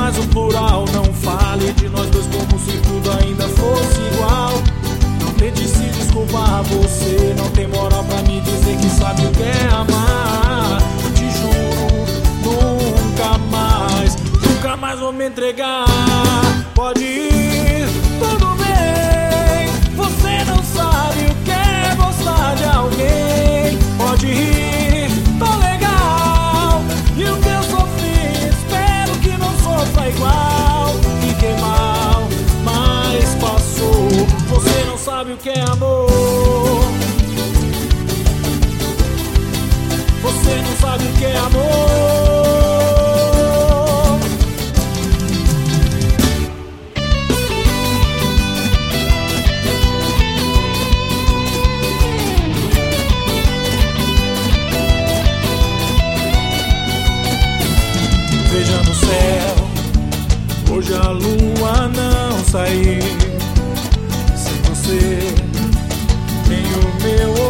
mais o plural. Não fale de nós dois como se tudo ainda fosse igual. Não tente se desculpar, você não tem moral pra me dizer que sabe o que é amar. Eu te juro, nunca mais, nunca mais vou me entregar. Pode ir, tudo bem, você não sabe o que é gostar de alguém. Pode ir, tô legal, e o que eu sofri, espero que não sofra igual. Fiquei mal, mas passou, você não sabe o que é amor. Você não sabe o que é amor. Veja no céu, hoje a lua não saiu. Sem você, nem o meu